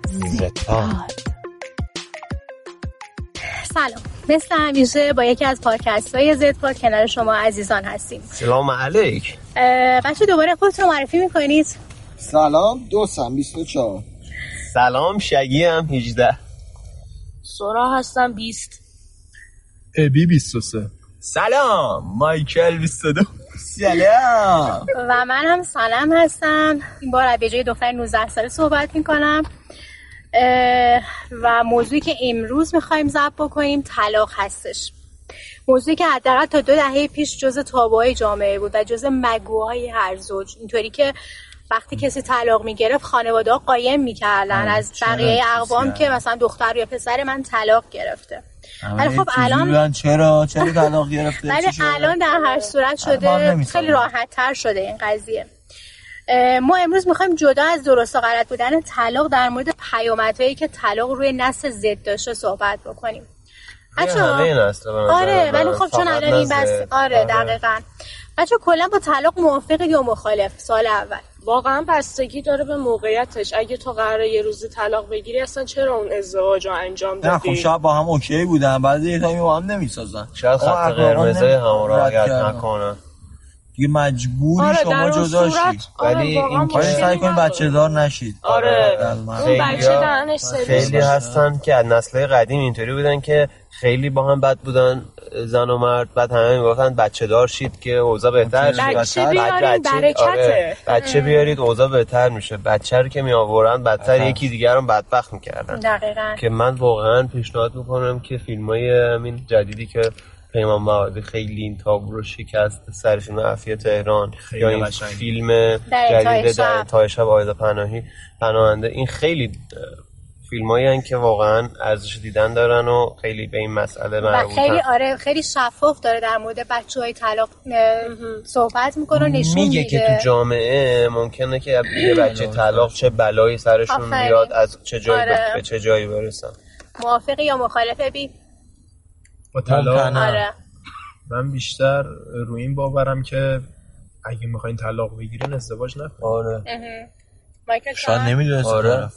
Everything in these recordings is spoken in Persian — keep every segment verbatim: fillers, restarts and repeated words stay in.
زدپاد. سلام، مثل همیشه با یکی از پادکست های زدپاد کنار شما عزیزان هستیم. سلام علیک. بچه دوباره خودتون رو معرفی میکنید؟ سلام، دوستم بیست و چهار. سلام، شگی هم هجده. سورا هستم بیست. ابی بیست و سه. سلام، مایکل بیست و دو. سلام. و من هم سلام هستم. این بار به جای دختر نوزده ساله صحبت میکنم و موضوعی که امروز میخوایم ضبط بکنیم طلاق هستش. موضوعی که حداقل تا دو دهه پیش جزء تابوهای جامعه بود و جزء مگوهای هر زوج، اینطوری که وقتی کسی طلاق میگرفت خانواده‌ها قایم میکردن از بقیه اقوام که مثلا دختر یا پسر من طلاق گرفته. ولی خب الان چرا چرا طلاق گرفته؟ ولی الان در هر صورت شده خیلی راحت تر شده این قضیه. ما امروز میخوایم جدا از درست و غلط بودن طلاق در مورد پیامدهایی که طلاق روی نسل زد داشته صحبت بکنیم. بچه‌ها آره ولی خب چون الان این بس آره دقیقاً. بچه‌ها کلا با طلاق موافقید یا مخالف؟ سال اول واقعا بستگی داره به موقعیتش. اگه تو قراره یه روزی طلاق بگیری اصلا چرا اون ازدواج رو انجام دادی؟ نه خب شاید با هم اوکی بودن، بعد یه تایمی با هم نمیسازن، شاید خط قرمزه هم رعایت نکنن، دیگه مجبوری آره شما جدا شید. ولی این که سعی کنید بچه دار نشید. آره اون بچه دهنش خیلی هستن که از نسل‌های قدیم اینطوری بودن که خیلی با هم بد بودن زن و مرد، بعد همه میگفتن بچه دار شید که اوضاع بهتر شه. بچه بیارید برکته. آره. بچه بیارید اوضاع بهتر میشه. بچه رو که می آوردن بدتر یکی دیگر رو بدبخت میکردن. دقیقاً. که من واقعا پیشنهاد میکنم که فیلمای همین جدیدی که پیمان معادی خیلی این تابو رو شکست، سرشون عافیه تهران یا این فیلم جدید در انتهای شب آیدا پناهی پناهنده، این خیلی فیلمایی هستن که واقعا ارزش دیدن دارن و خیلی به این مسئله مربوطن. خیلی آره خیلی شفاف داره در مورد بچه‌های طلاق صحبت میکنه و نشون میده که تو جامعه ممکنه که یه بچه طلاق چه بلایی سرشون بیاد، از چه جایی آره. به چه جایی برسن. موافقی یا مخالفه بی؟ با طلاق آره. من بیشتر روی این باورم که اگه میخواین طلاق بگیرین ازدواج نکنین. آره. مایکل شاید نمیدونست. آره.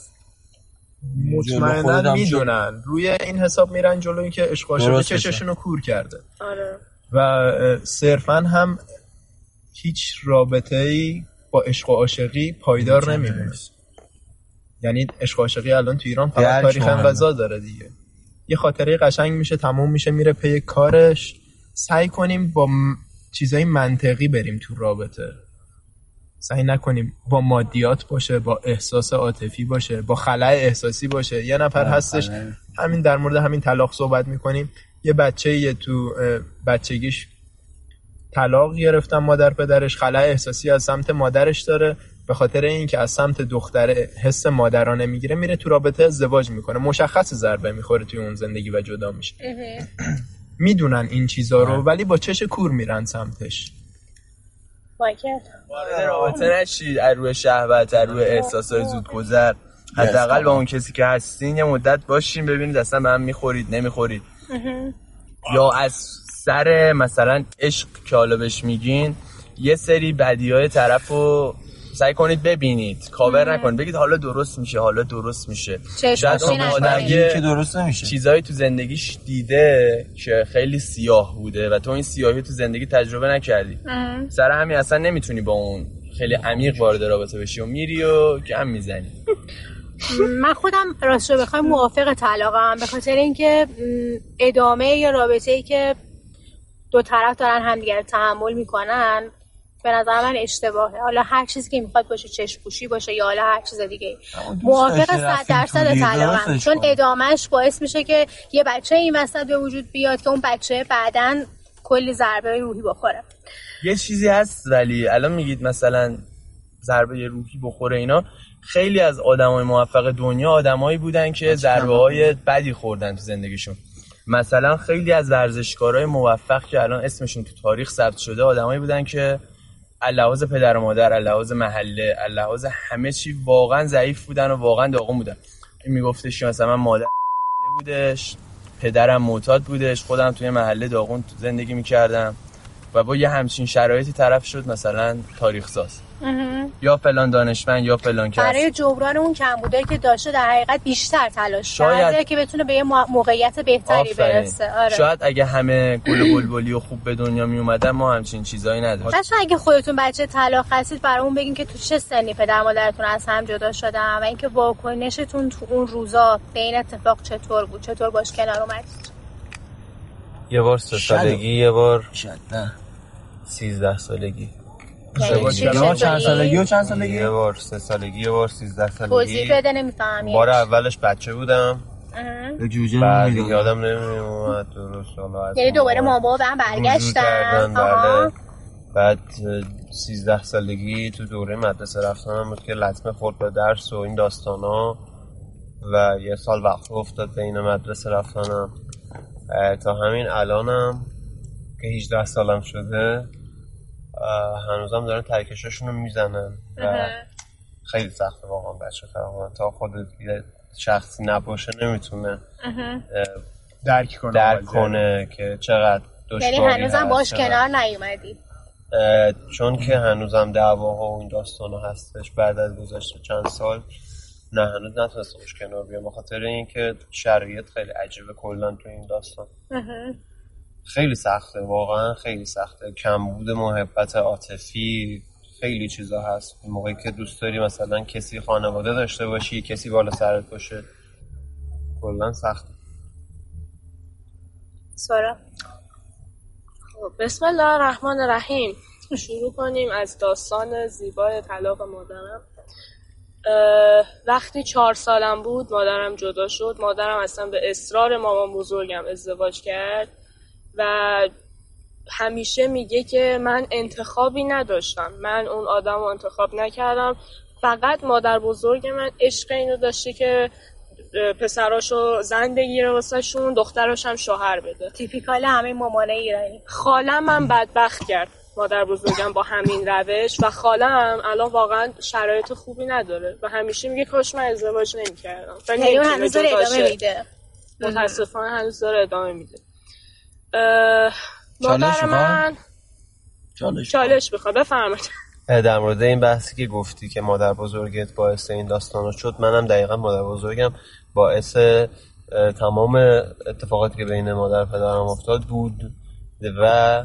مطمئنا میدونن، روی این حساب میرن جلوی که عشق عاشقی چششون رو کور کرده. آره. و صرفاً هم هیچ رابطه‌ای با عشق و عاشقی پایدار نمیمونه. یعنی عشق و عاشقی الان تو ایران فقط تاریخ انقضا داره دیگه. یه خاطره قشنگ میشه، تموم میشه، میره پی کارش. سعی کنیم با م... چیزای منطقی بریم تو رابطه. سعی نکنیم با مادیات باشه، با احساس عاطفی باشه، با خلأ احساسی باشه. یه نفر هستش همین در مورد همین طلاق صحبت میکنیم، یه بچه‌ای تو بچگیش طلاق گرفتن مادر پدرش، خلأ احساسی از سمت مادرش داره، به خاطر اینکه از سمت دختر حس مادرانه میگیره، میره تو رابطه ازدواج میکنه، مشخص ضربه میخوره توی اون زندگی و جدا میشه. میدونن این چیزا رو ولی با چش کور میرن سمتش. مایکل وارد رابطه نشید از روی شهوت، از روی احساسات زودگذر. حداقل با اون کسی که هستین یه مدت باشین، ببینید اصلا به هم میخورید نمیخورید. یا از سر مثلا عشق که حالا بهش میگین یه سری بدیهای طرفو سعی کنید ببینید، کاور نکنید، بگید حالا درست میشه، حالا درست میشه. شاید اون آدمی که درست نمیشه چیزایی تو زندگیش دیده که خیلی سیاه بوده و تو این سیاهی تو زندگی تجربه نکردی، سر همین اصلا نمیتونی با اون خیلی عمیق وارد رابطه بشی و میری و گم میزنی. من خودم راستش رو بخوام موافق طلاقم، به خاطر اینکه ادامه یا رابطه‌ای که دو طرف دارن همدیگر رو تحمل میکنن به نظر من اشتباهه. حالا هر چیزی که میخواد باشه، چشم پوشی باشه یا حالا هر چیز دیگه، موافق صد درصد طلاقم، چون ادامهش باعث میشه که یه بچه این وسط به وجود بیاد که اون بچه بعداً کلی ضربه روحی بخوره. یه چیزی هست ولی الان میگید مثلا ضربه روحی بخوره، اینا خیلی از آدمای موفق دنیا آدمایی بودن که ضربه‌های بدی خوردن تو زندگیشون. مثلا خیلی از ورزشکارای موفق که الان اسمشون تو تاریخ ثبت شده آدمایی بودن که لحاظ پدر و مادر، لحاظ محله، لحاظ همه چی واقعا ضعیف بودن و واقعا داغون بودن. این میگفتش مثلا من مادر بودش، پدرم معتاد بودش، خودم توی محله داغون زندگی میکردم و با یه همچین شرایطی طرف شد مثلا تاریخ ساز یا فلان دانشمند یا فلان کس، برای جبران اون کمبودایی که داشته در حقیقت بیشتر تلاش کرده که بتونه به یه موقعیت بهتری برسه. آره. شاید اگه همه گل بلبلی و خوب به دنیا می اومدن ما همچین چیزایی نداشتیم. بچه‌ها اگه خودتون بچه طلاق هستید برامون بگین که تو چه سنی پدر مادرتون از هم جدا شدن و اینکه واکنشتون تو اون روزا به این اتفاق چطور بود، چطور باش کنار اومدید. یه بار سه سالگی، یه بار نه سیزده سالگی. یعنی چند سالگی و چند سالگی؟ یه بار سه سالگی، یه بار سیزده سالگی. توضیح بده، نمیفهمم. بار اولش بچه بودم. به جوجه بعد یادم نمیاد درست حالا. یعنی دوباره مامان به هم برگشتن. بله. بعد سیزده سالگی تو دوره مدرسه رفتنم بود که لطمه خورد به درس و این داستانا و یه سال وقت افتاد بین مدرسه رفتنم تا همین الانم که هجده سالم شده هنوزم دارن ترکشاشون رو میزنن و خیلی سخته واقعا بچه فرامون تا خود شخصی نباشه نمیتونه درک کنه درک کنه که چقدر دشواری هست. یعنی هنوزم باش کنار نیومدی؟ چون که هنوزم دعواها و این داستانا هستش بعد از گذشته چند سال نه هنوز نتونستم باش کنار بیام، بخاطر اینکه شرایط خیلی عجیبه کلا تو این داستان. خیلی سخته واقعا، خیلی سخته. کمبود محبت عاطفی، خیلی چیزا هست. موقعی که دوست داری مثلا کسی خانواده داشته باشی، کسی بالا سرت باشه، کلا سخته. سارا. بسم الله الرحمن الرحیم. شروع کنیم از داستان زیبای طلاق مادرم. وقتی چهار سالم بود مادرم جدا شد. مادرم اصلا به اصرار مامان بزرگم ازدواج کرد و همیشه میگه که من انتخابی نداشتم، من اون آدم رو انتخاب نکردم، فقط مادر بزرگ من عشق اینو داشته که پسراشو زن بگیره واسه شون، دختراش هم شوهر بده. تیپیکال همه مامانه ایرانی. خالم من بدبخت کرد مادر بزرگم با همین روش و خالم الان واقعا شرایط خوبی نداره و همیشه میگه کاش من ازدواج نمی‌کردم. ولی هنوز داره ادامه میده. متاسفانه هنوز داره ادامه میده. مادر من چالش چالش بخواه. بفرمایید. در مورد این بحثی که گفتی که مادر بزرگت باعث این داستانا شد، منم دقیقا مادر بزرگم باعث تمام اتفاقاتی که بین مادر پدرم افتاد بود و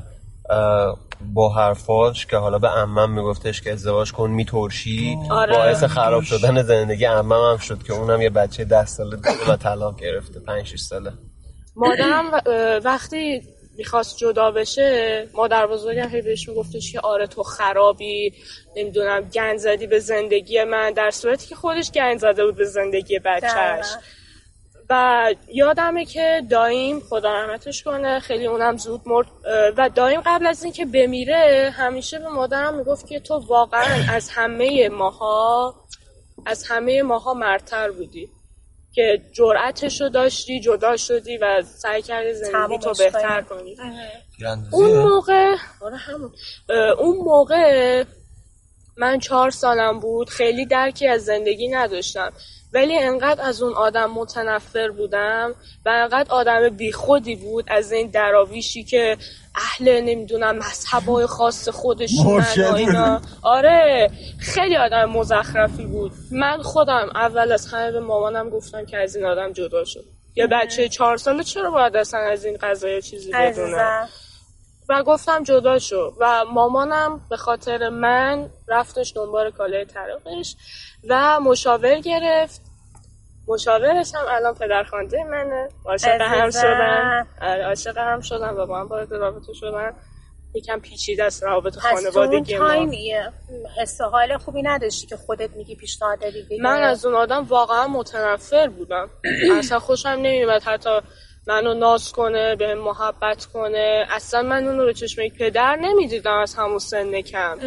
با حرفاش که حالا به عمم میگفتش که ازدواج کن میترشی، آره. باعث خراب شدن زندگی عمم هم شد که اونم یه بچه ده ساله داره و طلاق گرفته پنج شش ساله. مادرم وقتی میخواست جدا بشه مادر بزرگم هی بهش میگفتش که آره تو خرابی، نمیدونم گند زدی به زندگی من، در صورتی که خودش گند زده بود به زندگی بچهش. و یادمه که دایم خدا رحمتش کنه خیلی اونم زود مرد و دایم قبل از اینکه بمیره همیشه به مادرم میگفت که تو واقعا از همه ماها از همه ماها مرتر بودی که جرأتشو داشتی، جدا شدی و سعی کردی زندگی تو بهتر کنی. اون موقع آره همون اون موقع من چهار سالم بود، خیلی درکی از زندگی نداشتم، ولی انقدر از اون آدم متنفر بودم و انقدر آدم بیخودی بود از این دراویشی که اهل نمیدونم مذهبای خاص خودشونن و اینا. آره خیلی آدم مزخرفی بود. من خودم اول از همه به مامانم گفتم که از این آدم جدا شد. یه بچه چهار ساله چرا باید اصلا از این قضایا چیزی بدونه؟ و گفتم جدا شو و مامانم به خاطر من رفتش دنبال کالای طلاقش و مشاور گرفت. مشاورش هم الان پدرخوانده منه. عاشق هم شدن عاشق هم شدن و با هم وارد رابطه شدن. یکم پیچیده است روابط خانوادگی ما. تایم حس حال خوبی نداشتی که خودت میگی پیشنهاد دادی؟ من از اون آدم واقعا متنفر بودم. اصلا خوشم نمیومد حتی منو ناز کنه، به محبت کنه. اصلا من اونو به چشم یک پدر نمیدیدم از همون سن کم.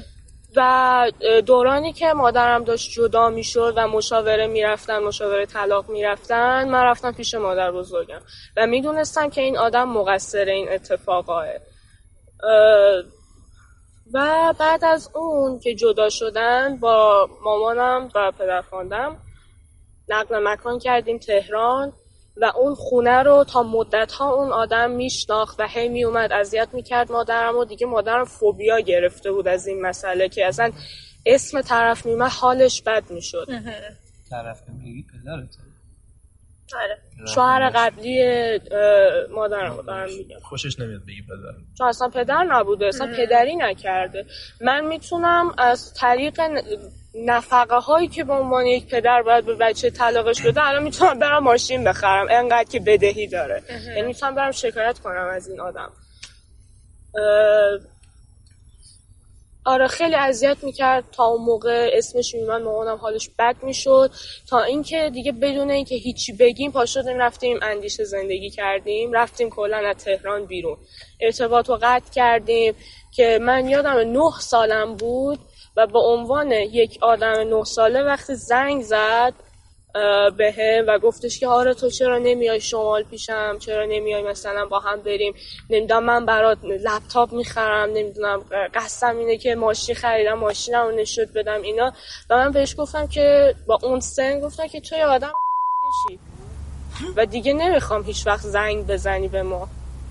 و دورانی که مادرم داشت جدا میشد و مشاوره میرفتن، مشاوره طلاق میرفتن، من رفتم پیش مادر بزرگم و میدونستم که این آدم مقصر این اتفاقاه. و بعد از اون که جدا شدن با مامانم و پدرخواندم نقل مکان کردیم تهران و اون خونه رو تا مدت‌ها اون آدم میشناخت و هی میومد اذیت میکرد مادرم و دیگه مادرم فوبیا گرفته بود از این مسئله که اصلا اسم طرف میومد حالش بد میشد. طرف میگی پدرته؟ آره. شوهر قبلی مادرم رو دارم میگم. خوشش نمیاد بگی پدر. چون اصلا پدر نبوده، اصلا پدری نکرده. من میتونم از طریق نفقه هایی که به عنوان یک پدر باید به بچه طلاقش بده الان میتونم برم ماشین بخرم انقدر که بدهی داره. یعنی میتونم برم شکایت کنم از این آدم. آره خیلی اذیت میکرد تا اون موقع اسمش میومد مامانم حالش بد میشد تا اینکه دیگه بدون اینکه هیچی بگیم پا شدیم رفتیم اندیشه زندگی کردیم، رفتیم کلا از تهران بیرون، ارتباط رو قطع کردیم که من یادم نه سالم بود و به عنوان یک آدم نه ساله وقتی زنگ زد بهم و گفتش که آره تو چرا نمیای شمال پیشم، چرا نمیای مثلا با هم بریم، نمیدونم من برات لپتاپ میخرم، نمیدونم قصدم اینه که ماشین خریدم ماشینمو نشون بدم اینا و من بهش گفتم که با اون سن گفتم که تو یه آدم چی و دیگه نمیخوام هیچ وقت زنگ بزنی به ما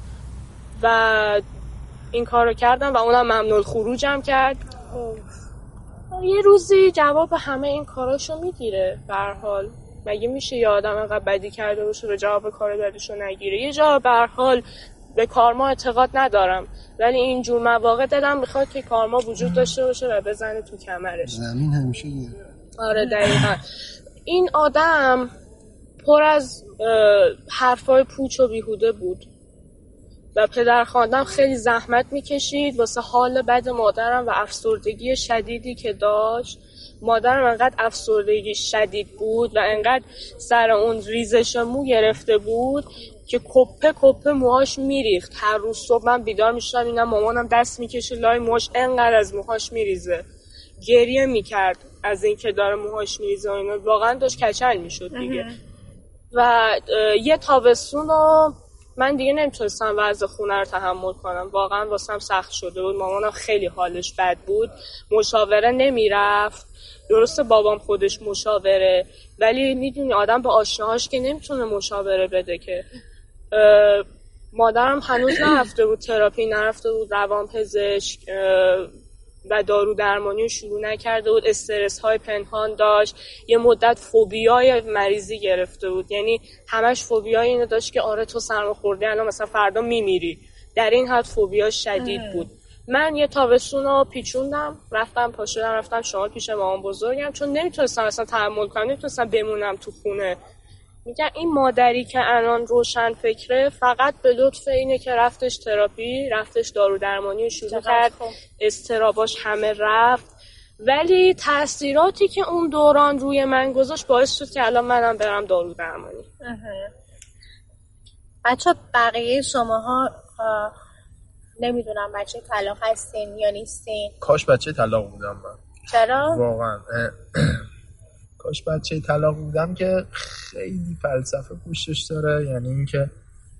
و این کارو کردم و اونم ممنوع خروجم کرد. یه روزی جواب همه این کاراشو میگیره. به هر حال مگه میشه یه آدم انقدر بدی کرده باشه به جواب کار بدیشو نگیره؟ یه جا به هر حال به کارما اعتقاد ندارم ولی این جور مواقع دلم میخواد که کارما وجود داشته باشه و بزنه تو کمرش. زمین همیشه گیر. آره دقیقاً. این آدم پر از حرفای پوچ و بیهوده بود و پدر خواندم خیلی زحمت میکشید واسه حال بد مادرم و افسردگی شدیدی که داشت. مادرم انقدر افسردگی شدید بود و انقدر سر اون ریزش مو گرفته بود که کپه کپه موهاش میریخت. هر روز صبح من بیدار میشدم اینم مامانم دست میکشه لای موهاش انقدر از موهاش میریزه. گریه میکرد از این که داره موهاش میریزه و اینا واقعا داشت کچل میشد دیگه. و یه تابستون رو من دیگه نمیتونستم وضع خونه رو تحمل کنم، واقعا واسم سخت شده بود. مامانم خیلی حالش بد بود، مشاوره نمیرفت. درسته بابام خودش مشاوره ولی میدونی آدم به آشناهاش که نمیتونه مشاوره بده که. مادرم هنوز نرفته بود تراپی، نرفته بود روانپزشک و دارو درمانی شروع نکرده بود، استرس های پنهان داشت، یه مدت فوبیای مریضی گرفته بود، یعنی همش فوبیای اینو داشت که آره تو سرماخوردی الان مثلا فردا میمیری، در این حد فوبیا شدید بود. من یه تابستون رو پیچوندم، رفتم پا شدم رفتم شمال پیش مامان بزرگم چون نمیتونستم اصلا تحمل کنم، نمیتونستم بمونم تو خونه. میگم این مادری که الان روشن فکره فقط به لطف اینه که رفتش تراپی، رفتش دارو درمانی شروع کرد، اضطراباش همه رفت، ولی تاثیراتی که اون دوران روی من گذاشت باعث شد که الان منم برم دارو درمانی. بچه بقیه شماها نمیدونم بچه طلاق هستین یا نیستین؟ کاش بچه طلاق بودم من. چرا؟ واقعا کاش بچه طلاق بودم که خیلی فلسفه پوشش داره، یعنی اینکه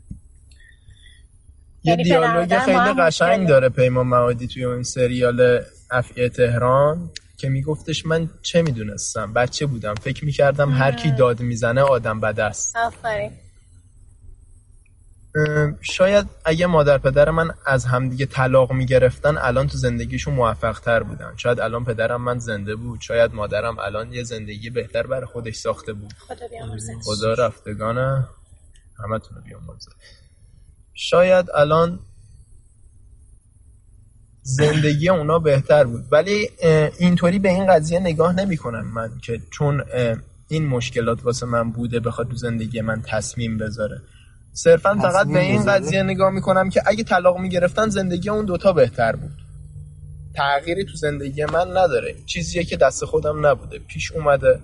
یه دیالوگ خیلی قشنگ داره پیمان معادی توی اون سریال افعی تهران که میگفتش من چه میدونستم، بچه بودم فکر میکردم هر کی داد میزنه آدم بد است. آفرین. شاید اگه مادر پدر من از همدیگه طلاق میگرفتن الان تو زندگیشون موفق تر بودن، شاید الان پدرم من زنده بود، شاید مادرم الان یه زندگی بهتر برای خودش ساخته بود. خدا بیامرزه. خدا رفتگانه همه تونو بیامرزه. شاید الان زندگی اونا بهتر بود، ولی اینطوری به این قضیه نگاه نمی کنم من که چون این مشکلات واسه من بوده بخواد تو زندگی من تصمیم بذاره. صرفا فقط به این قضیه نگاه میکنم که اگه طلاق میگرفتن زندگی اون دوتا بهتر بود. تغییری تو زندگی من نداره، چیزیه که دست خودم نبوده، پیش اومده.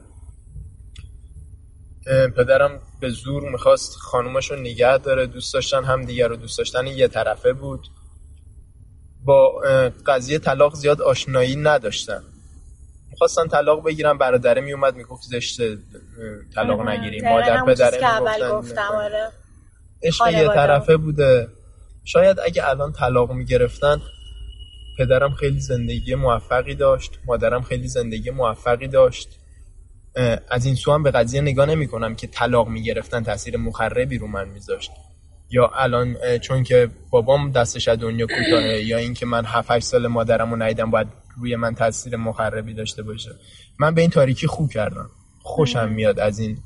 پدرم به زور میخواست خانومشو نگه داره، دوست داشتن هم دیگر رو دوست داشتن یه طرفه بود، با قضیه طلاق زیاد آشنایی نداشتن، میخواستن طلاق بگیرن. برادره میومد میگفت زشته طلاق نگیریم، مادر پدره میگفتن عشق یه طرفه بوده. شاید اگه الان طلاق میگرفتن پدرم خیلی زندگی موفقی داشت، مادرم خیلی زندگی موفقی داشت، از این سو هم به قضیه نگاه نمی کنم که طلاق می گرفتن تاثیر مخربی رو من میذاشت، یا الان چون که بابام دستش از دنیا کوتاهه، یا این که من هفت هشت سال مادرمو ندیدم باید روی من تاثیر مخربی داشته باشه. من به این تاریکی خوب کردم، خوشم میاد از این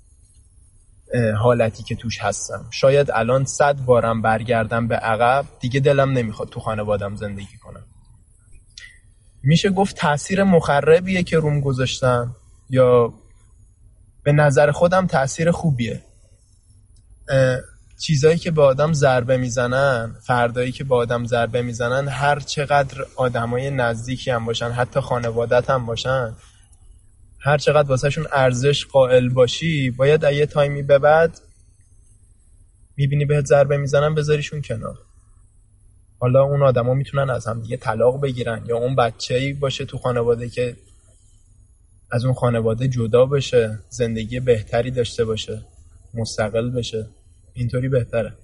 حالتی که توش هستم. شاید الان صد بارم برگردم به عقب دیگه دلم نمیخواد تو خانوادم زندگی کنم. میشه گفت تاثیر مخربیه که روم گذاشتم، یا به نظر خودم تاثیر خوبیه. چیزایی که به آدم ضربه میزنن، فردایی که به آدم ضربه میزنن، هر چقدر آدمای نزدیکی هم باشن، حتی خانوادت هم باشن، هر چقدر واسهشون ارزش قائل باشی، باید یه تایمی به بعد میبینی بهت ضربه میزنن بذاریشون کنار. حالا اون آدما میتونن از هم دیگه طلاق بگیرن، یا اون بچه‌ای باشه تو خانواده که از اون خانواده جدا بشه، زندگی بهتری داشته باشه، مستقل بشه. اینطوری بهتره.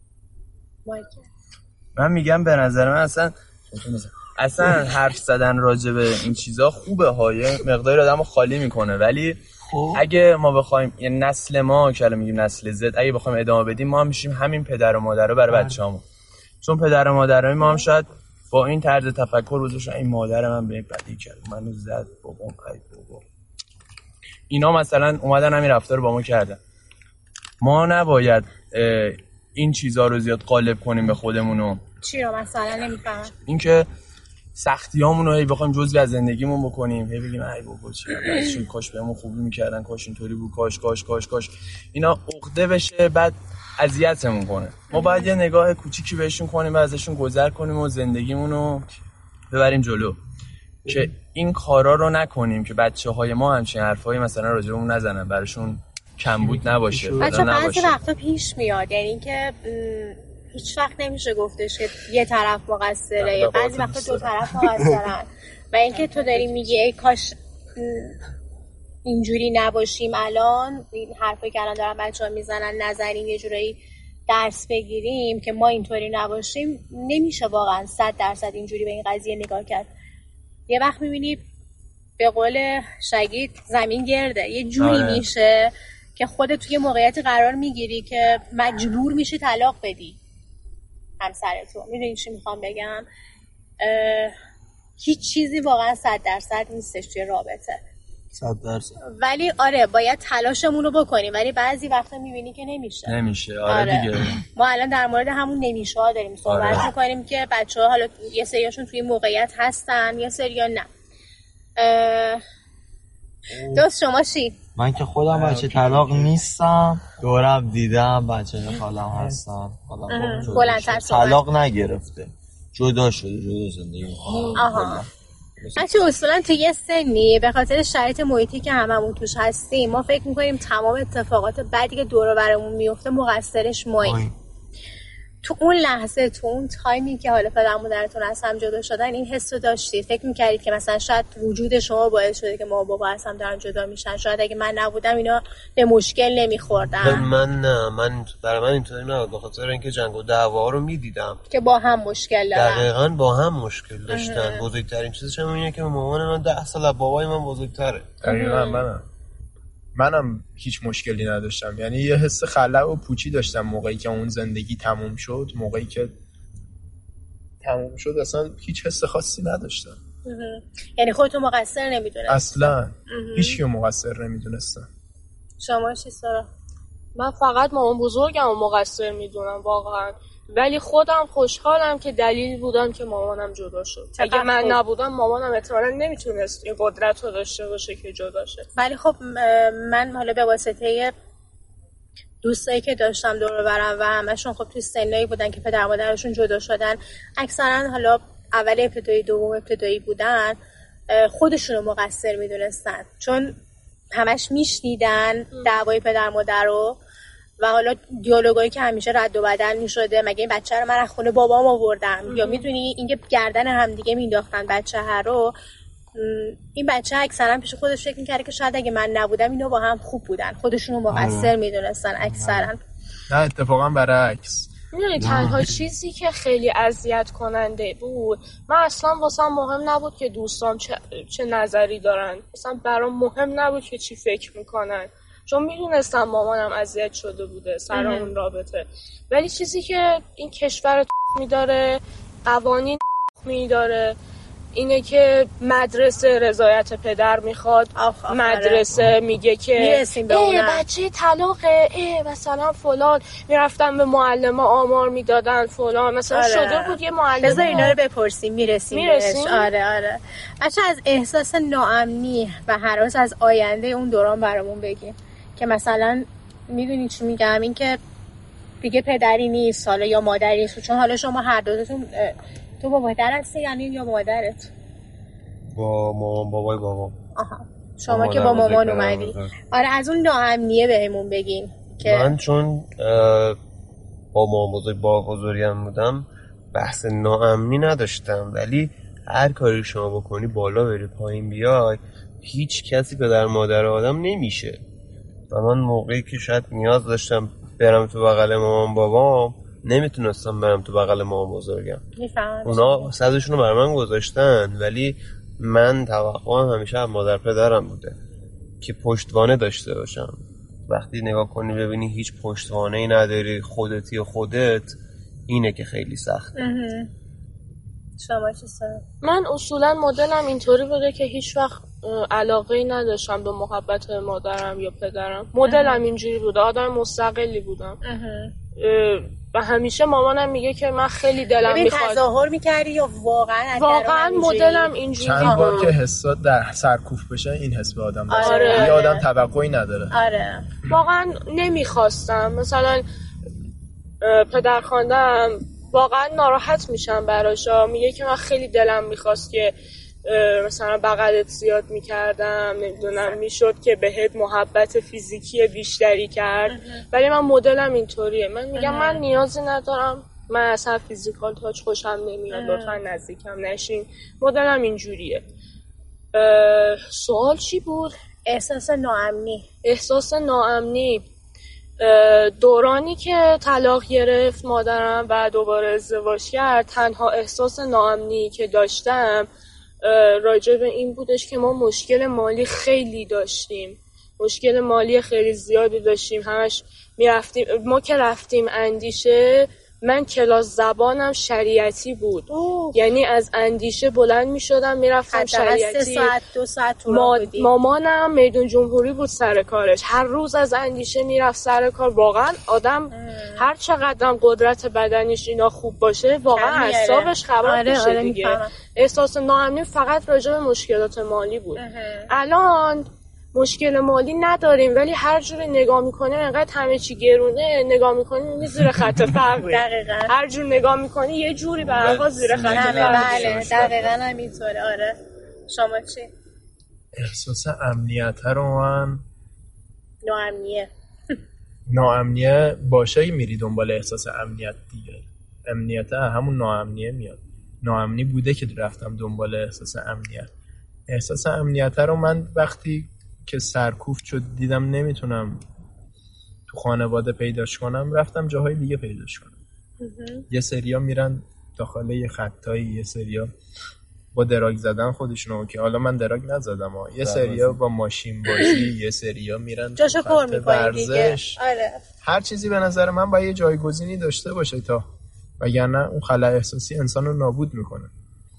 من میگم به نظر من اصلا اصلا حرف زدن راجع به این چیزا خوبه ها، یه مقداری آدمو خالی میکنه، ولی خوب. اگه ما بخوایم یه نسل ما که الان میگیم نسل زد، اگه بخوایم ادامه بدیم ما هم میشیم همین پدر و مادرها برای بچه‌هامون. چون پدر و مادرای ما هم شاید با این طرز تفکر روزش این مادر من به بدی کرد، منو زد، بابام ای بابا، اینا مثلا اومدن همین رفتار با ما کردن. ما نباید این چیزها رو زیاد غالب کنیم به خودمونو. چی رو مثلا نمیفهمم؟ این که سختیامون رو هی بخوایم جزئی از زندگیمون بکنیم، هی بگیم ای بابا چی کاش بهمون خوبی میکردن، کاش اینطوری بود، کاش کاش کاش کاش اینا عقده بشه، بعد اذیتمون کنه. ما باید یه نگاه کوچیکی بهشون کنیم و ازشون گذر کنیم و زندگیمون رو ببریم جلو، که این کارا رو نکنیم که بچه‌های ما همچین حرفایی مثلا راجع بهمون نزنن، براشون کمبود نباشه. بچه بعضی وقتا پیش میاد، یعنی اینکه هیچ وقت نمیشه گفتش که یه طرف مقصره، بعضی وقتا دو طرف مقصرن. و اینکه تو داری میگی ای کاش اینجوری نباشیم، الان این حرفی که الان دارن بچه‌ها میزنن نظریم یه جورایی درس بگیریم که ما اینطوری نباشیم، نمیشه واقعا صد درصد اینجوری به این قضیه نگاه کرد. یه وقت میبینی به قول شگید زمین گرده، یه جوری آره. میشه که خودت توی موقعیتی قرار میگیری که مجبور میشی طلاق بدی همسرتو. میدونی چی میخوام بگم؟ هیچ چیزی واقعا صد درصد نیستش توی رابطه، صد درصد. ولی آره باید تلاشمون رو بکنیم، ولی بعضی وقتا میبینی که نمیشه. نمیشه آره, آره. دیگه ما الان در مورد همون نمیشه ها داریم صحبت آره. میکنیم که بچه ها حالا یه سریاشون توی موقعیت هستن، یه سریا نه. دوست شما چی؟ من که خودم بچه طلاق نیستم، دورم دیدم بچه خالم هستن، طلاق نگرفته، جدا شده، جدا زندگی. آها بچه اصولا تو یه سنی به خاطر شرایط محیطی که هممون توش هستیم ما فکر میکنیم تمام اتفاقات بعدی که دور و برمون میفته مقصرش ماییم. تو اون لحظه، تو اون تایمی که حالا پدر مادرتون از هم جدا شدن این حس رو داشتید؟ فکر میکردید که مثلا شاید وجود شما باعث شده که ما بابا از هم دارن جدا میشن؟ شاید اگه من نبودم اینا به مشکل نمیخوردن. من نه، من برای من اینطوری نه، به خاطر اینکه جنگ و دعوا رو میدیدم که با هم مشکل دارن. دقیقاً با هم مشکل داشتن. بزرگترین چیزش هم اینه که مامان من ده سال از بابای من بزرگتره. دقیقاً منم منم هیچ مشکلی نداشتم، یعنی یه حس خلأ و پوچی داشتم موقعی که اون زندگی تموم شد. موقعی که تموم شد اصلا هیچ حس خاصی نداشتم. یعنی خودتو مقصر نمیدونست؟ اصلا هیچ کیو مقصر نمیدونستم. شما چی سارا؟ من فقط مامان بزرگم مقصر میدونم واقعا، ولی خودم خوشحالم که دلیل بودم که مامانم جدا شد. اگه من خوب. نبودم مامانم احتمالاً نمیتونست این قدرت رو داشته باشه که جدا شه. ولی خب من حالا به واسطه دوستایی که داشتم دور و برم و همشون خب توی سنایی بودن که پدر مادرشون جدا شدن، اکثرا حالا اول ابتدایی دوم ابتدایی بودن، خودشونو مقصر میدونستن، چون همش میشنیدن دعوای پدر مادر رو و حالا دیالوگایی که همیشه رد و بدل میشده، مگه این بچه رو من از خونه بابام آوردم، یا میدونی اینکه گردن همدیگه مینداختن بچه ها رو. این بچه اکثرا پیش خودش فکر میکرده که شاید اگه من نبودم اینا با هم خوب بودن، خودشونو مقصر میدونستن اکثرا. نه اتفاقا برعکس، میدونی تنها چیزی که خیلی اذیت کننده بود، من اصلا واسم مهم نبود که دوستام چه, چه نظری دارن، اصلا برام مهم نبود که چی فکر میکنن، چون میدونستم مامانم اذیت شده بوده سر اون رابطه. ولی چیزی که این کشور میداره، قوانین میداره، اینه که مدرسه رضایت پدر میخواد. آخ مدرسه میگه که ای بچه طلاقه، ای مثلا فلان، میرفتن به معلم آمار میدادن فلان، مثلا آره. شده بود یه معلم. بذار اینا رو بپرسیم میرسیم, میرسیم بهش. آره آره بچه از احساس ناامنی و هراس از آینده اون دوران برامون بگیم که مثلا میدونی چی میگم، این که دیگه پدری نیست حالا یا مادری نیست، چون حالا شما هر دوتون تو با مادر هستی یعنی یا مادرت؟ با مامان بابای بابا. آها شما که با مامان اومدی. آره از اون ناامنیه بهمون بگین که من چون با مامان بزرگ با بزرگم بودم بحث ناامنی نداشتم، ولی هر کاری شما بکنی بالا بری پایین بیای هیچ کسی پدر مادر آدم نمیشه. و من موقعی که شاید نیاز داشتم برم تو بغل مامان بابام نمیتونستم برم تو بغل مامان بزرگم. اونا صدشون رو بر من گذاشتن، ولی من توقعم همیشه از مادر پدرم بوده که پشتوانه داشته باشم. وقتی نگاه کنی ببینی هیچ پشتوانه‌ای نداری، خودتی و خودت، اینه که خیلی سخته. شما چی سر؟ من اصولا مدلم اینطوری بوده که هیچ وقت علاقه‌ای نداشتم به محبت مادرم یا پدرم. مدلم اینجوری بوده، آدم مستقلی بودم. و همیشه مامانم میگه که من خیلی دلم میخواد. تظاهر میکردی یا واقعا واقعا مدلم اینجوری؟ چند بار که حسات در سرکوف بشه این حس به آدم داره. آره. یه آدم توقعی نداره. آره. واقعا نمیخواستم. مثلا پدر خواندم واقعا ناراحت میشم براشا، میگه که من خیلی دلم میخواست که مثلا بغلت زیاد میکردم، نمیدونم میشد که بهت محبت فیزیکی بیشتری کرد، ولی من مدلم اینطوریه. من میگم من نیازی ندارم، من اصلا فیزیکال تاچ خوشم نمیاد، لطفا نزدیکم نشین. مدلم اینجوریه. سوال چی بود؟ احساس ناامنی. احساس ناامنی دورانی که طلاق گرفت مادرم و دوباره ازدواج کرد، تنها احساس ناامنی که داشتم راجع به این بودش که ما مشکل مالی خیلی داشتیم، مشکل مالی خیلی زیادی داشتیم. همش میرفتیم، ما که رفتیم اندیشه، من کلاس زبانم شریعتی بود. اوه. یعنی از اندیشه بلند میشدم میرفتم شریعتی. سه ساعت دو ساعت تو ما... مامانم میدون جمهوری بود سر کارش، هر روز از اندیشه میرفت سر کار. واقعا آدم ام. هر چقدرم قدرت بدنیش اینا خوب باشه واقعا اعصابش خراب آره، میشه آره دیگه. احساس ناامنی فقط راجع به مشکلات مالی بود. اه. الان مشکل مالی نداریم، ولی هر جوری نگاه میکنیم انقدر همه چی گرونه، نگاه میکنیم زیر خط فقر. دقیقاً هر جور نگاه میکنی یه جوری به هر حال زیر خط فقر. بله دقیقاً همینطوره. آره شما چی؟ احساس امنیت رو من ناامنیه ناامنیه باشه میری دنبال احساس امنیت دیگه. امنیت همون ناامنیه میاد. ناامنی بوده که رفتم دنبال احساس امنیت. احساس امنیت رو من وقتی که سرکوفت شد دیدم نمیتونم تو خانواده پیداش کنم، رفتم جاهای دیگه پیداش کنم. یه سریا میرن داخل یه خطایی، یه سریا با دراگ زدن خودشونو، که حالا من دراگ نزدم ها. یه سریا با ماشین بازی، یه سریا میرن جاشو پر میکنی دیگه. آره. هر چیزی به نظر من باید یه جایگزینی داشته باشه تا وگرنه اون خلأ احساسی انسانو نابود میکنه.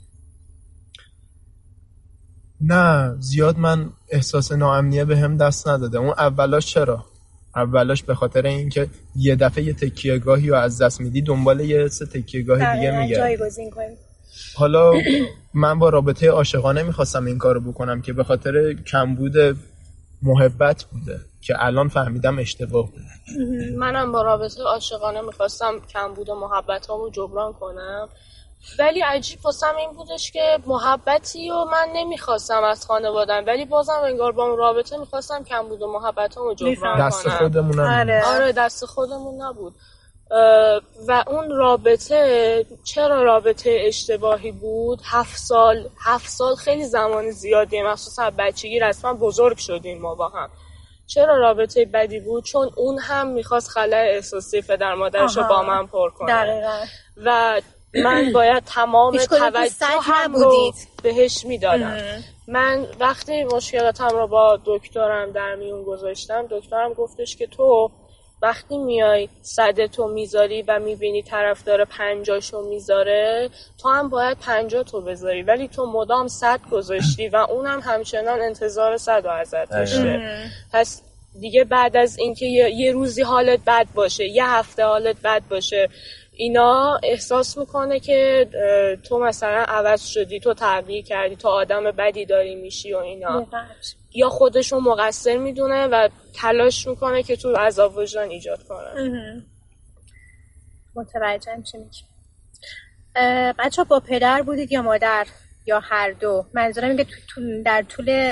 نه زیاد من احساس ناامنیه به هم دست نداده. اون اولاش چرا؟ اولاش به خاطر اینکه یه دفعه یه تکیه‌گاهی رو از دست میدی دنبال یه سه تکیه‌گاه دیگه میگه جایگزین کنی. حالا من با رابطه عاشقانه میخواستم این کارو بکنم که به خاطر کمبود محبت بوده که الان فهمیدم اشتباه بوده. منم با رابطه عاشقانه میخواستم کمبود محبتامو جبران کنم، ولی عجیب واسم این بودش که محبتی و من نمیخواستم از خانواده‌ام، ولی بازم انگار با اون رابطه میخواستم کمبود و محبتامو جبران کنم. دست خودمون آره. آره دست خودمون نبود. و اون رابطه چرا رابطه اشتباهی بود؟ هفت سال هفت سال خیلی زمان زیادیه، مخصوصا بچگی رسما بزرگ شدیم ما با هم. چرا رابطه بدی بود؟ چون اون هم میخواست خلأ احساسی پدر مادرش رو با من پر کنه. دقیقا. و من باید تمام توجه هم رو بهش میدادم. من وقتی مشکلاتم رو با دکترم در میون گذاشتم، دکترم گفتش که تو وقتی میای صدتو میذاری و میبینی طرف داره پنجاشو میذاره، تو هم باید پنجاه تو بذاری، ولی تو مدام صد گذاشتی و اونم همچنان انتظار صد رو ازت داشته. پس دیگه بعد از اینکه یه،, یه روزی حالت بد باشه، یه هفته حالت بد باشه، اینا احساس میکنه که تو مثلا عوض شدی، تو تغییر کردی، تو آدم بدی داری میشی و اینا. یا خودشو مقصر میدونه و تلاش میکنه که تو عذاب وجدان ایجاد کنه. متوجهم چی میگی. بچه با پدر بودید یا مادر یا هر دو؟ منظورم اینه تو در طول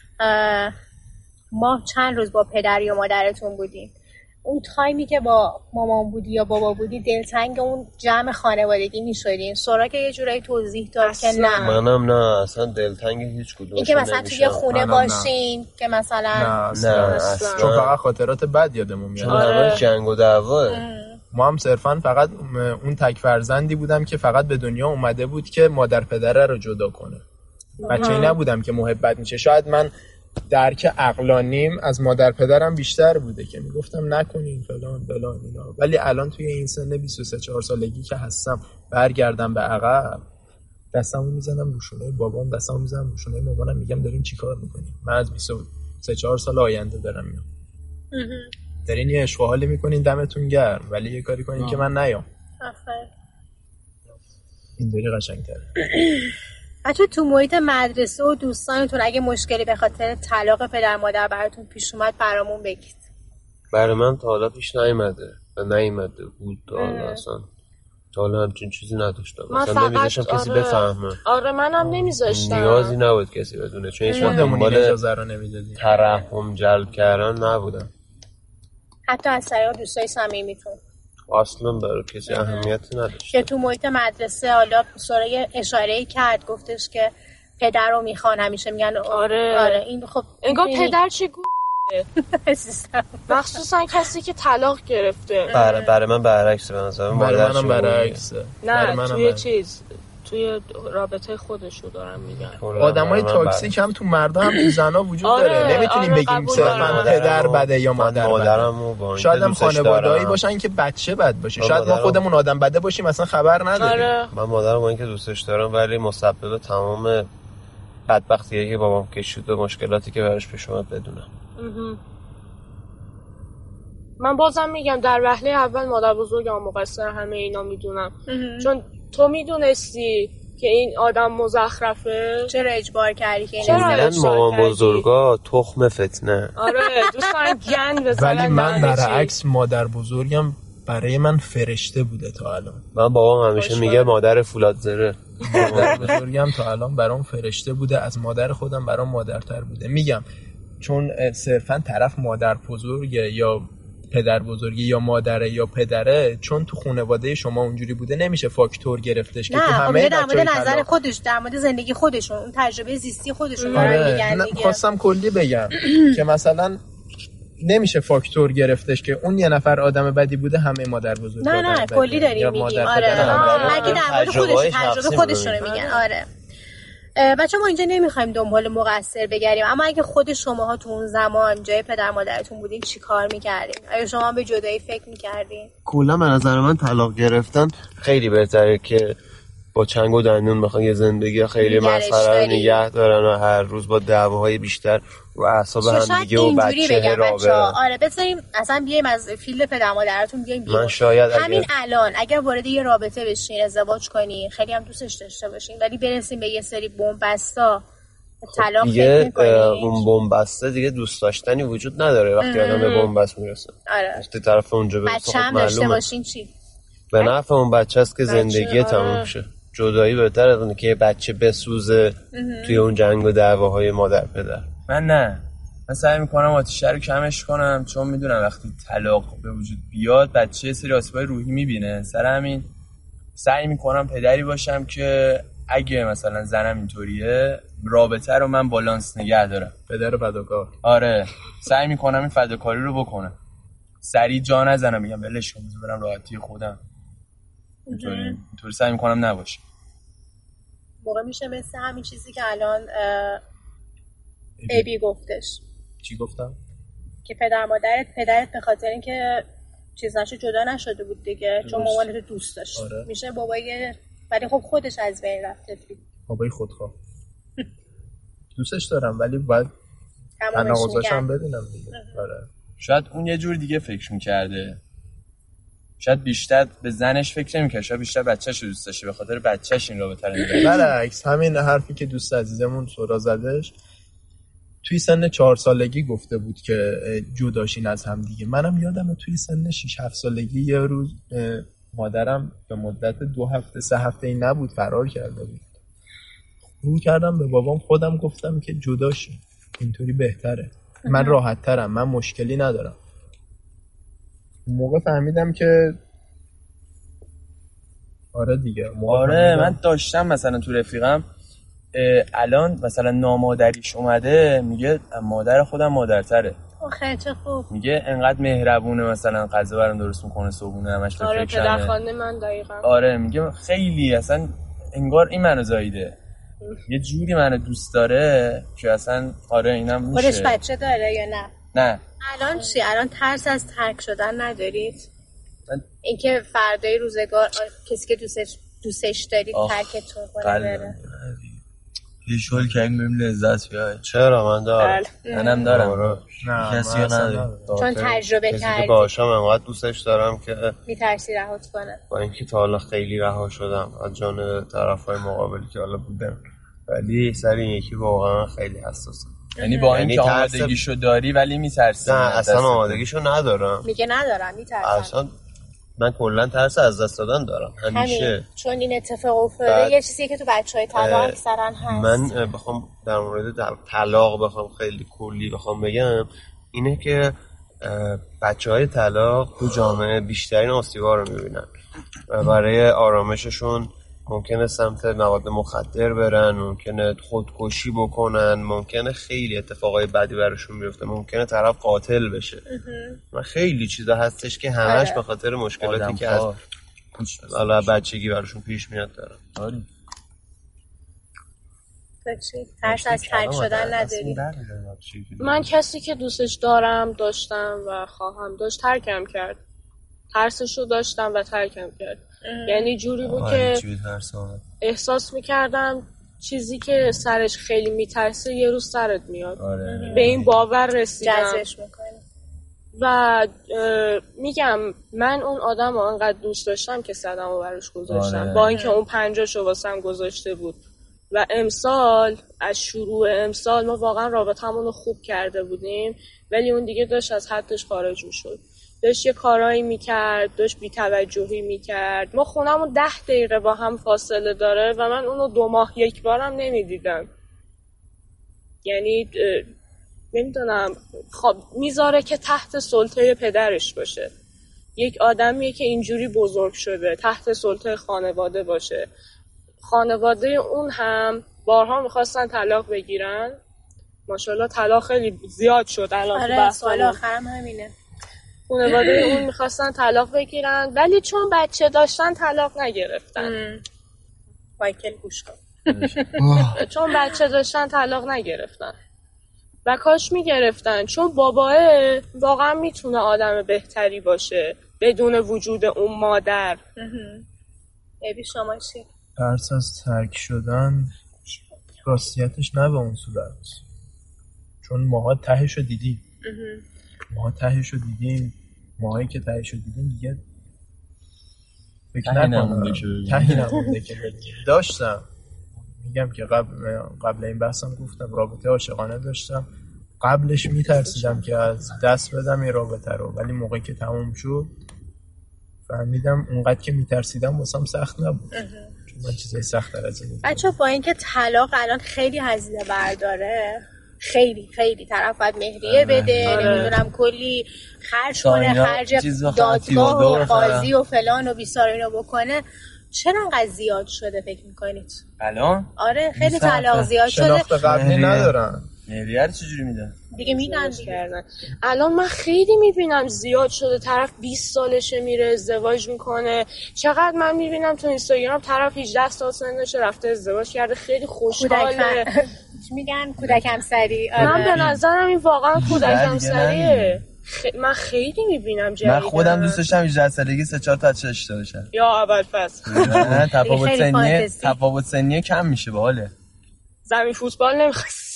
ماه چند روز با پدر یا مادرتون بودین؟ اون تایمی که با مامان بودی یا بابا بودی دلتنگ اون جمع خانوادگی میشدین؟ سراغ یه جورایی توضیح داد که نه. منم نه، اصلا دلتنگ هیچ کدومش این که مثلا توی خونه باشین که مثلا نه اصلا, نه اصلا. چون فقط خاطرات بد یادمون میاد. آره. جنگ و دعوا. ما هم صرفا فقط اون تک فرزندی بودم که فقط به دنیا اومده بود که مادر پدره رو جدا کنه. بچه‌ای نبودم که محبت میشه. شاید من درک عقلانیم از مادر پدرم بیشتر بوده که میگفتم نکنین فلان فلان اینا، ولی الان توی این سن بیست و سه چهار سالگی که هستم برگردم به عقب، دستمو میزنم رو شونه بابام، دستمو میزنم رو شونه مامانم، میگم دارین چیکار میکنین؟ من از بیست و سه چهار سال آینده دارم میام، دارین یه عشق و حالی میکنین، دمتون گرم، ولی یه کاری کنین آه. که من نیام. آفرین. اینطوری قشنگ‌تره. بچه تو محیط مدرسه و دوستانتون اگه مشکلی به خاطر طلاق پدر مادر براتون پیش اومد برامون بگید. برای من تا حالا پیش نیومده و نیومده بود تا حالا اصلا. تا حالا همچین چیزی نداشتم. مثلا نمیذاشتم کسی آره. بفهمه. آره منم نمیذاشتم. نیازی نبود کسی بدونه، چون هیچ وقت دنبال اجازه رو نمیدادیم. ترحم جلب کردن نبودم. حتی از طریق دوستای صمیمیتون. اصلا برای کسی اهمیتی نداشت. که تو محیط مدرسه حالا سوره اشاره‌ای کرد، گفتش که پدر رو میخوان، همیشه میگن آره آره این خب انگار پدر چه گو مخصوصا کسی که طلاق گرفته. برای برای من برعکسه، به نظر من برای منم برعکسه. نه توی چیز توی رابطه خودشو دارم میگن. آدمای تاکسیک هم تو مردا هم تو زنا وجود آره، داره. نمیتونیم آره، بگیم صرفا پدر بده یا مادر بده. شاید هم خانواده‌ای باشن که بچه بد باشه. شاید ما خودمون آدم بده باشیم مثلا خبر نداریم. آره. من مادرم با اینکه دوستش دارم ولی مسبب تمام بدبختیه که بابام کشید و مشکلاتی که براش پیش اومد بدونم. من بازم میگم در وهله اول مادر بزرگم مقصر همه اینا میدونم، چون تو میدونستی که این آدم مزخرفه، چرا اجبار کردی که این اجبار مامان بزرگا تخم فتنه. آره دوست دارن گند بزنن. ولی من برعکس مادر بزرگم برای من فرشته بوده تا الان. من بابام همیشه میگه مادر فولاد زره. مادر بزرگم تا الان برام فرشته بوده، از مادر خودم برام مادرتر بوده. میگم چون صرفا طرف مادر بزرگه یا پدر بزرگی یا مادره یا پدره، چون تو خانواده شما اونجوری بوده نمیشه فاکتور گرفتش که تو همه در مورد نظر خودش، در مورد زندگی خودشون، اون تجربه زیستی خودشون آره. میگن دیگه. خواستم کلی بگم که مثلا نمیشه فاکتور گرفتش که اون یه نفر آدم بدی بوده همه مادر بزرگ. نه نه کلی داریم میگیم. آره مگه در مورد خودش تجربه خودشون میگن. آره بچه ما اینجا نمیخوایم دنبال مقصر بگردیم، اما اگه خود شماها تو اون زمان جای پدر مادرتون بودین چی کار میکردین؟ آیا شما به جدایی فکر میکردین؟ کلا به نظر من طلاق گرفتن خیلی بهتره که با چنگ و دندون بخوان یه زندگی خیلی مسخره رو نگه دارن و هر روز با دعواهای بیشتر رو اعصاب هم دیگه و بچه رابطه. آره بذاریم اصلا بیایم از فیلد پدر مادرتون بیایم بیرون. من شاید همین اگر... الان اگر وارد یه رابطه بشین، ازدواج کنین، خیلی هم دوستش داشته باشین، ولی برسیم به یه سری بمبستا طلاق فکر می‌کنین اون بمبسته دیگه دوست داشتنی وجود نداره وقتی آدم به بمبست میرسه. آره وقتی طرف اونجا برسه بچه هم داشته باشین چی؟ به نفع اون بچه است که زندگی تموم شه. جدایی بهتر از اونه که یه بچه بسوزه توی اون جنگ و دعواهای مادر پدر. من نه، من سعی میکنم آتیشه رو کمش کنم، چون میدونم وقتی طلاق به وجود بیاد بچه یه سری آسیبای روحی میبینه. سر همین سعی میکنم پدری باشم که اگه مثلا زنم اینطوریه رابطه رو من بالانس نگه دارم. پدر فداکار. آره سعی میکنم این فداکاری رو بکنم، سریع جا نزنم میگم ولش کن برم راحتی خودم، اینطوری اینطوری سعی میکنم نباشه. موقع میشه مثل همین چیزی که الان ابی گفتش. چی گفتم؟ که پدر مادرت پدرت به خاطر اینکه چیزاشو جدا نشده بود دیگه، چون مامانت دوست داشت. آره. میشه بابای، ولی خب خودش از بین رفت. بابای خودخواه. دوستش دارم ولی باید تناقضاش هم بدونم دیگه. آره. شاید اون یه جور دیگه فکر میکرده، شاید بیشتر به زنش فکر نمی‌کنه، شاید بیشتر بچه‌شو دوست داشته، به خاطر بچه‌ش این رابطه رو می‌گه. برعکس همین حرفی که دوست عزیزمون سورا زدش توی سن چهار سالگی گفته بود که جداشین از هم دیگه. منم یادمه توی سن شش هفت سالگی یه روز مادرم به مدت دو هفته سه هفته ای نبود، فرار کرده بود. رو کردم به بابام، خودم گفتم که جداشین، اینطوری بهتره، من راحت ترم، من مشکلی ندارم. اون موقع فهمیدم که آره دیگه. آره من داشتم مثلا تو رفیقم الان مثلا نامادریش اومده میگه مادر خودم مادرتره. آخه چه خوب. میگه انقدر مهربونه، مثلا غذا برام درست میکنه صبحونه همش به آره فکرمه. پدرخوانده من دقیقاً. آره میگه خیلی اصلا انگار این منو زاییده، یه جوری منو دوست داره که اصلا آره اینم میشه. خودش بچه داره یا نه؟ نه. الان چی؟ الان ترس از ترک شدن ندارید؟ من... اینکه فردای روزگار کسی که دوستش دوستش دارید ترکتون کنه بره. ویژوال که این بهم لذت بیاد. چرا من دارم. منم دارم. آره. کسی رو ندارم. چون تجربه کردی. کسی که باشم انقدر دوستش دارم که میترسی رهات کنه. با اینکه تا حالا خیلی رها شدم از جانب طرفای مقابلی که حالا بودم، ولی سر این یکی واقعا خیلی حساسم. یعنی با اینکه آمادگیشو داری ولی میترسی؟ نه اصلا آمادگیشو ندارم. میگه ندارم میترسم. اصلا من کلا ترس از دست دادن دارم همیشه. همین. چون این اتفاق افتاده یه چیزیه که تو بچهای طلاق اکثرا هست. من بخوام در مورد طلاق بخوام خیلی کلی بخوام بگم اینه که بچهای طلاق تو جامعه بیشترین آسیبا رو میبینن و برای آرامششون ممکنه سمت مواد مخدر برن، ممکنه خودکشی بکنن، ممکنه خیلی اتفاقای بدی براشون بیفته، ممکنه طرف قاتل بشه و خیلی چیزا هستش که همش به خاطر مشکلاتی که از حالا بچگی براشون پیش میاد دارن. آره. ترس از ترک شدن نداری؟ من کسی که دوستش دارم داشتم و خواهم داشت ترکم کرد. ترسشو داشتم و ترکم کرد. یعنی جوری بود که احساس میکردم چیزی که سرش خیلی میترسه یه روز سرت میاد. آره. به این باور رسیدم. جذبش میکنه. و میگم من اون آدم رو انقدر دوست داشتم که صدمو براش گذاشتم. آره. با اینکه اون پنجاشو واسم گذاشته بود. و امسال از شروع امسال ما واقعا رابطمون رو خوب کرده بودیم، ولی اون دیگه داشت از حدش خارج میشد. داشت یه کارایی میکرد، داشت بی‌توجهی میکرد. ما خونمون ده دقیقه با هم فاصله داره و من اونو دو ماه یک بارم نمیدیدم. یعنی نمیدونم خب میذاره که تحت سلطه پدرش باشه. یک آدمیه که اینجوری بزرگ شده تحت سلطه خانواده باشه. خانواده اون هم بارها میخواستن طلاق بگیرن. ماشاءالله طلاق خیلی زیاد شد الان. آره سوال آخرم همینه. خانواده اون میخواستن طلاق بگیرن ولی چون بچه داشتن طلاق نگرفتن. مایکل گوش کن. چون بچه داشتن طلاق نگرفتن و کاش میگرفتن، چون باباه واقعا میتونه آدم بهتری باشه بدون وجود اون مادر. ابی شما چی؟ ترس از ترک شدن راستیتش نه به اون صورت، چون ماها تهشو دیدیم. ماها تهشو دیدیم ماهایی که تهشو دیدیم دیگه فکر نکنم تهی نمونده که داشتم. میگم که قبل قبل این بحثم گفتم رابطه عاشقانه داشتم، قبلش میترسیدم که از دست بدم این رابطه رو، ولی موقعی که تموم شد فهمیدم اونقدر که میترسیدم واسم سخت نبود، چون من چیزای سخت تر از این بود. بچه با اینکه طلاق الان خیلی هزینه برداره، خیلی خیلی طرف باید مهریه بده، نمیدونم کلی خرج کنه، خرج دادگاه و قاضی و فلان و بیسار اینو بکنه، چرا انقدر زیاد شده فکر میکنید؟ الان؟ آره خیلی طلاق زیاد شده. شناخت قبلی ندارن. مهریه رو چجوری میدن؟ دیگه میدن کردن. الان من خیلی میبینم زیاد شده، طرف بیست سالشه میره ازدواج میکنه. چقدر من میبینم تو اینستاگرام طرف هجده سال سنشه رفته ازدواج کرده، خیلی خوشحاله. میگن کودک همسری. من به نظرم این واقعا کودک همسریه. خ... من خیلی میبینم جدیدن. من خودم دوست داشتم هجده سالگی سه چهار تا بچه داشته باشم. یا اول پس تفاوت سنی تفاوت سنی کم میشه باحاله. زمین فوتبال نمیخواستی.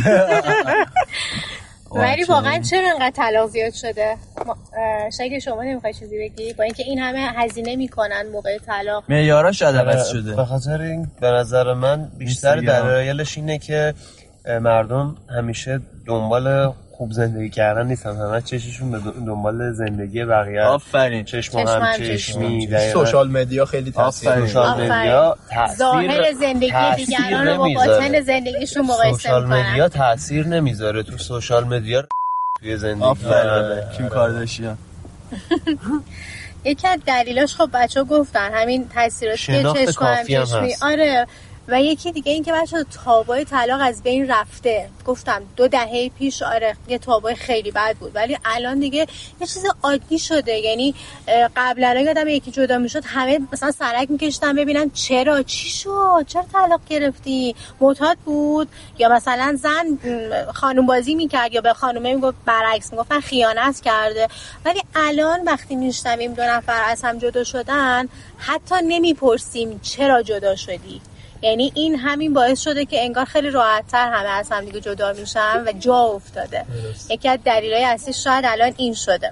ولی واقعا چرا انقدر طلاق زیاد شده؟ شاید شما نمیخوای چیزی بگی با اینکه این همه هزینه میکنن موقع طلاق؟ معیارش عوض شده. به خاطر این به نظر من بیشتر دلایلش اینه که مردم همیشه دنبال خوب زندگی کردن نیستن، همه چششون به دنبال زندگی بقیه. آفرین. چشم هم چشمی. سوشال مدیا خیلی تاثیر میذاره. سوشال مدیا تاثیر ظاهر زندگی دیگران رو با باطن زندگیشون مقایسه میکنن. سوشال مدیا تاثیر نمیذاره تو سوشال مدیا توی زندگی. آفرین. کیم کارداشیان. یکی از دلیلاش خب بچه‌ها گفتن همین تاثیراتی که چشم هم چشمی. آره. و یکی دیگه این که بچه تابای طلاق از بین رفته. گفتم دو دهه پیش آره یه تابای خیلی بد بود، ولی الان دیگه یه چیز عادی شده. یعنی قبلا یادم یکی جدا میشد همه مثلا سرک میکشتن ببینن چرا چی شد، چرا طلاق گرفتی، معتاد بود، یا مثلا زن خانوم بازی میکرد یا به خانومه میگفت برعکس میگفتن خیانت کرده. ولی الان وقتی میشنویم دو نفر از هم جدا شدن حتی نمیپرسیم چرا جدا شدی. یعنی این همین باعث شده که انگار خیلی راحت‌تر همه از هم دیگه جدا میشن و جا افتاده. یکی از دلایل اصلی شاید الان این شده.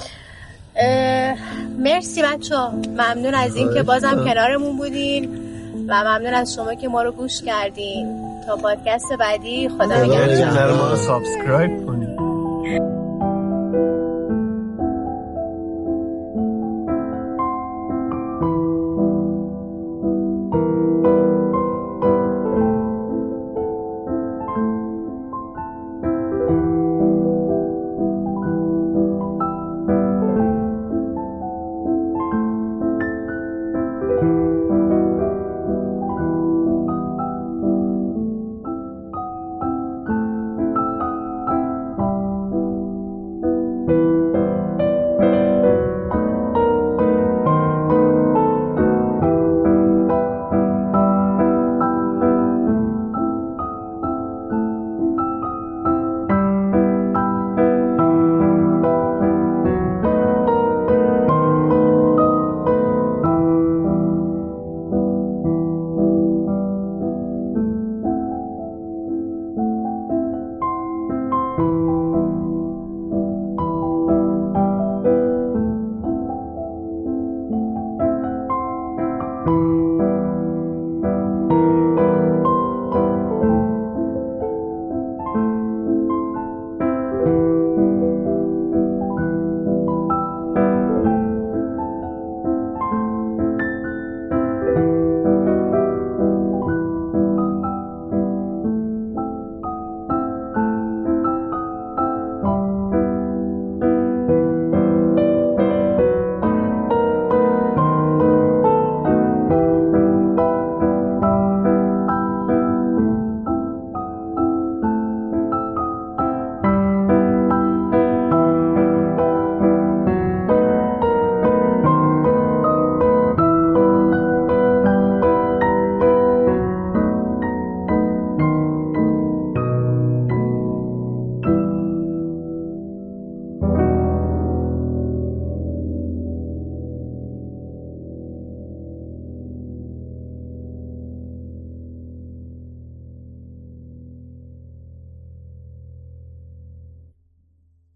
مرسی بچه‌ها، ممنون از این که بازم کنارمون بودین و ممنون از شما که ما رو گوش کردین. تا پادکست بعدی خدا نگهدار. ما رو سابسکرایب کنید.